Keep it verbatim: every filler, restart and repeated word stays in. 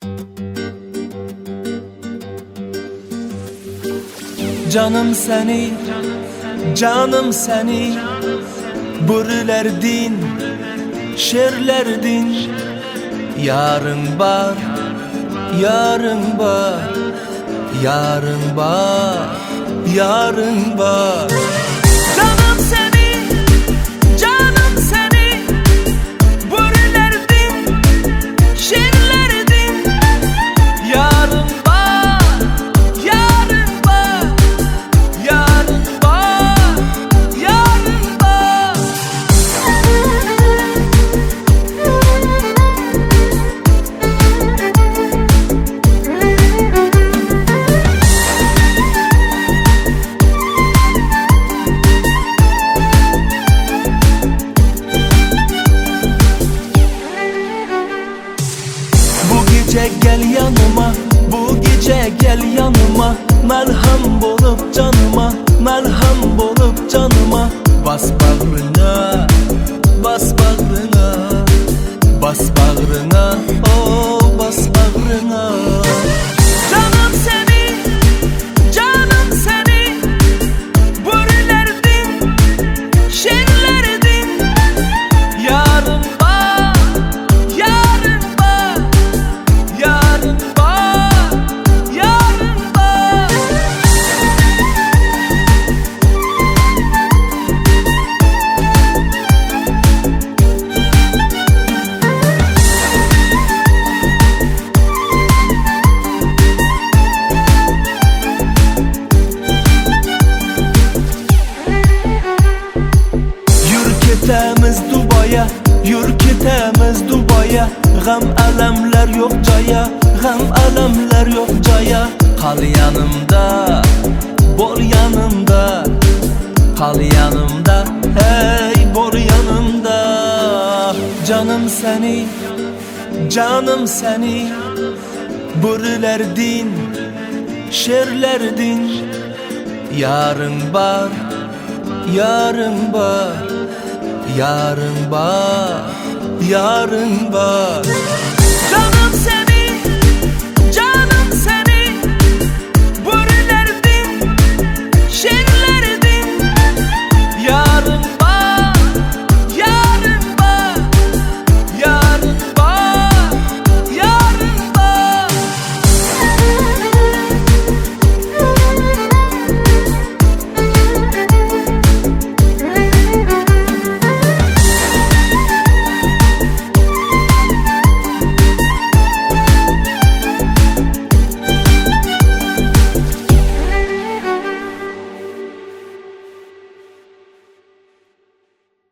Canım seni, canım seni bürülerdin, şerlerdin. Yarın var, yarın var, yarın var, yarın var. Canım seni, canım seni bürülerdin, şerlerdin. Yarın var, yarın var, yarın var, yarın var. Bu gece gel yanıma, bu gece gel yanıma. Merhem bolup canıma, merhem bolup canıma. Bas bağrına, bas bağrına, bas bağrına, oh bas bağrına. Canım seni, canım seni bürülerdin, şerlerdin. Yarın var, yarın var, yarın var, yarın var. Yürketemiz Dubai'ye, yürketemiz Dubai'ye. Gam elemler yok caya, gam elemler yok caya. Kal yanımda, bol yanımda, kal yanımda, hey bol yanımda. Canım seni, canım seni bürülerdin, şerlerdin. Yarın var, yarın var, yarın var, yarın var.